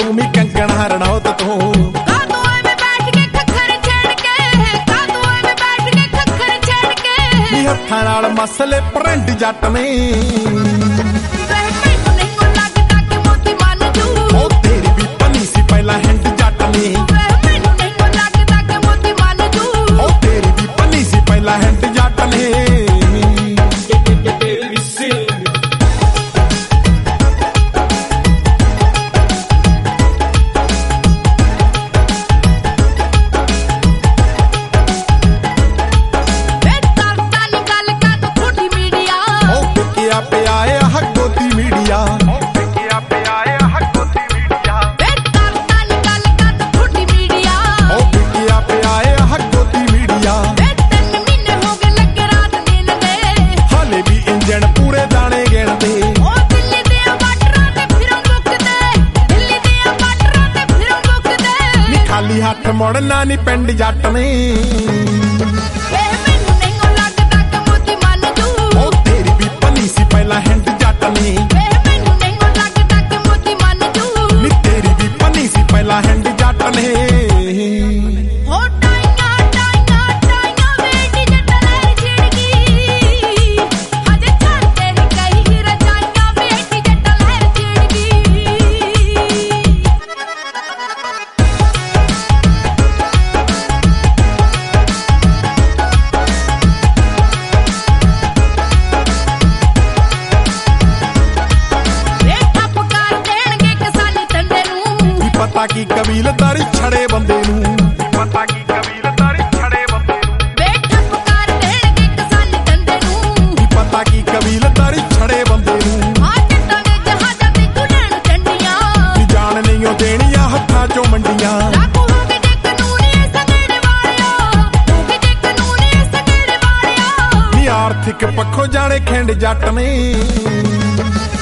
ਨੀ ਕੰਗਣ ਹਰਣੌਤ ਤੋਂ। ਕਾਦੋਂ ਐਵੇਂ ਬੈਠ ਕੇ ਖੱਖਰ ਛੇੜ ਕੇ, ਕਾਦੋਂ ਐਵੇਂ ਬੈਠ ਕੇ ਖੱਖਰ ਛੇੜ ਕੇ। ਨੀ ਹੱਥਾਂ ਨਾਲ ਮਸਲੇ ਪ੍ਰਿੰਟ ਜੱਟ ਨੇ। ਮੈਨੂੰ ਨਹੀਂ ਲੱਗਦਾ ਕਿ ਮੋਤੀ ਮੰਨ ਜੂ। ਉਹ ਤੇਰੀ ਵੀ ਪੰਨੀ ਸੀ ਪਹਿਲਾਂ ਹਿੰਡ ਜੱਟ ਨੇ। ਮੈਨੂੰ ਨਹੀਂ ਲੱਗਦਾ ਕਿ ਮੋਤੀ ਮੰਨ ਜੂ। ਉਹ ਤੇਰੀ ਵੀ ਪੰਨੀ ਸੀ ਪਹਿਲਾਂ ਹਿੰਡ ਜੱਟ ਨੇ। ਹੱਥ ਮੁੜਨਾ ਨੀ ਪਿੰਡ ਜੱਟ ਨੇ। ਮੈਨੂੰ ਨਹੀਂ ਲੱਗਦਾ ਕਿ ਮੋਤੀ ਮੰਨ ਜੂ। ਉਹ ਤੇਰੀ ਵੀ ਪੰਨੀ ਸੀ ਪਹਿਲਾਂ ਹਿੰਡ ਜੱਟ ਨੇ। ਮੈਨੂੰ ਨਹੀਂ ਲੱਗਦਾ ਕਿ ਮੋਤੀ ਮੰਨ ਜੂ। ਨੀ ਤੇਰੀ ਵੀ ਪੰਨੀ ਸੀ ਪਹਿਲਾਂ ਹਿੰਡ ਜੱਟ ਨੇ। ਹੋ ਟਾਈਆਂ ਟਾਈਆਂ ਟਾਈਆਂ ਵੇਟੀ ਜੱਟ ਲੈ ਛਿੜ ਗਈ। ਹਜੇ ਛੱਡਦੇ ਨੀ ਕਈ ਰਜਾਈਆਂ ਵੇਟੀ ਜੱਟ ਲੈ ਛਿੜ ਗਈ। ਪਤਾ ਕੀ ਕਬੀਲਦਾਰੀ ਛੜੇ ਬੰਦੇ ਨੂੰ। ਪਤਾ ਕੀ ਕਬੀਲਦਾਰੀ ਛੜੇ ਬੰਦੇ ਨੂੰ। ਬੇਠੱਪ ਕਰ ਦੇਣਗੇ ਕਿਸਾਨ ਧੰਦੇ ਨੂੰ। ਪਤਾ ਕੀ ਕਬੀਲਦਾਰੀ ਛੜੇ ਬੰਦੇ ਨੂੰ। ਆ ਜੱਟਾਂ ਦੇ ਜਹਾਜ਼ਾਂ ਤੇ ਗੁਲਣ ਚੰਡੀਆਂ। ਨੀ ਜਾਣ ਨਹੀਂ ਉਹ ਦੇਣੀਆਂ ਹੱਥਾਂ ਚੋਂ ਮੰਡੀਆਂ। ਲਾਗੂ ਹੋ ਗਏ ਜੇ ਕਾਨੂੰਨ ਇਸ ਸੰਗੜੇ ਵਾਲਿਓ। ਹੋ ਗਏ ਜੇ ਕਾਨੂੰਨ ਇਸ ਸੰਗੜੇ ਵਾਲਿਓ। ਨੀ ਆਰਥਿਕ ਪੱਖੋਂ ਜਾਣੇ ਖਿੰਡ ਜੱਟ ਨੇ।